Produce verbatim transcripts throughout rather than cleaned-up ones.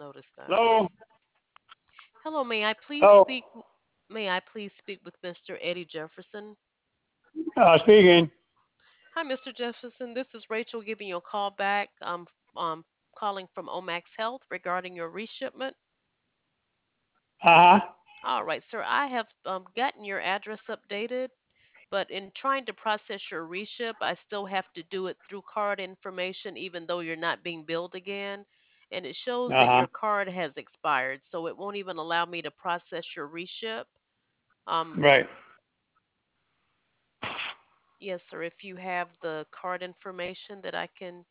noticed that. Hello? Hello, may I please Hello? speak? May I please speak with Mister Eddie Jefferson? Uh, speaking. Hi, Mister Jefferson. This is Rachel giving you a call back. I'm um, calling from Omax Health regarding your reshipment. Uh-huh. All right, sir. I have um, gotten your address updated, but in trying to process your reship, I still have to do it through card information, even though you're not being billed again. And it shows that Uh-huh. your card has expired, so it won't even allow me to process your reship. Um, Right. yes, sir. If you have the card information that I can,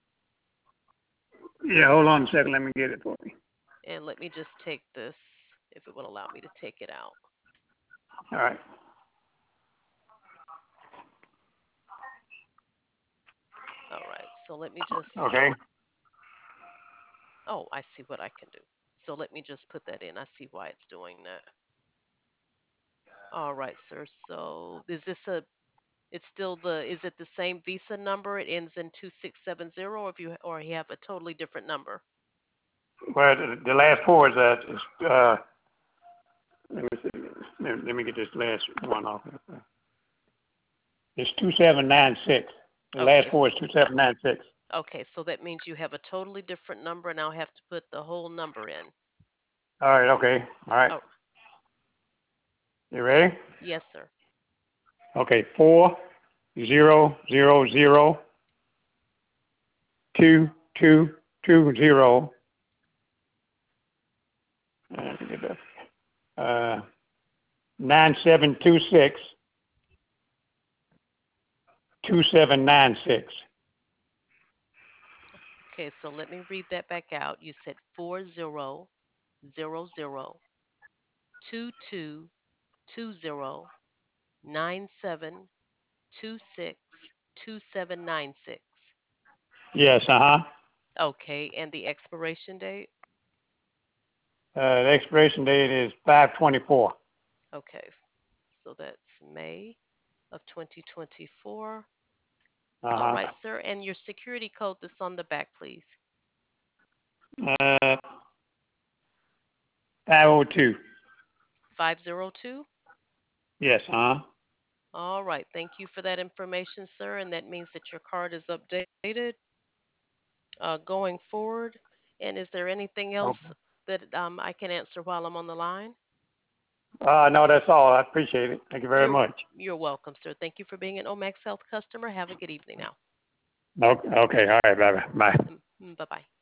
Yeah, hold on a second. Let me get it for you. and let me just take this, if it will allow me to take it out. All right. All right. So let me just, Okay. oh, I see what I can do. So let me just put that in. I see why it's doing that. All right, sir. So is this a, it's still the, is it the same Visa number? It ends in two six seven zero, or if you, or you have a totally different number? Well, the, the last four is, uh, is, uh, let me see. Let, let me get this last one off. It's two seven nine six. The last Okay. four is two seven nine six. Okay. So that means you have a totally different number, and I'll have to put the whole number in. All right, okay. All right. Oh, You ready? yes, sir. Okay, four zero zero zero two two two zero. Uh, let me get that. Uh, nine seven two six two seven nine six. Okay. So let me read that back out. You said four zero zero zero two two two zero nine seven two six two seven nine six. Yes, uh-huh. Okay. And the expiration date? Uh, the expiration date is five twenty-four. Okay. So that's May of twenty twenty-four. All Uh-huh. right, sir. And your security code that's on the back, please. Uh, five oh two. five zero two. Yes, uh-huh. All right. Thank you for that information, sir. And that means that your card is updated uh, going forward. And is there anything else Okay. that um, I can answer while I'm on the line? Uh, no, that's all. I appreciate it. Thank you very You're much. you're welcome, sir. Thank you for being an Omax Health customer. Have a good evening now. Okay, okay, all right, bye-bye. Bye. Bye bye.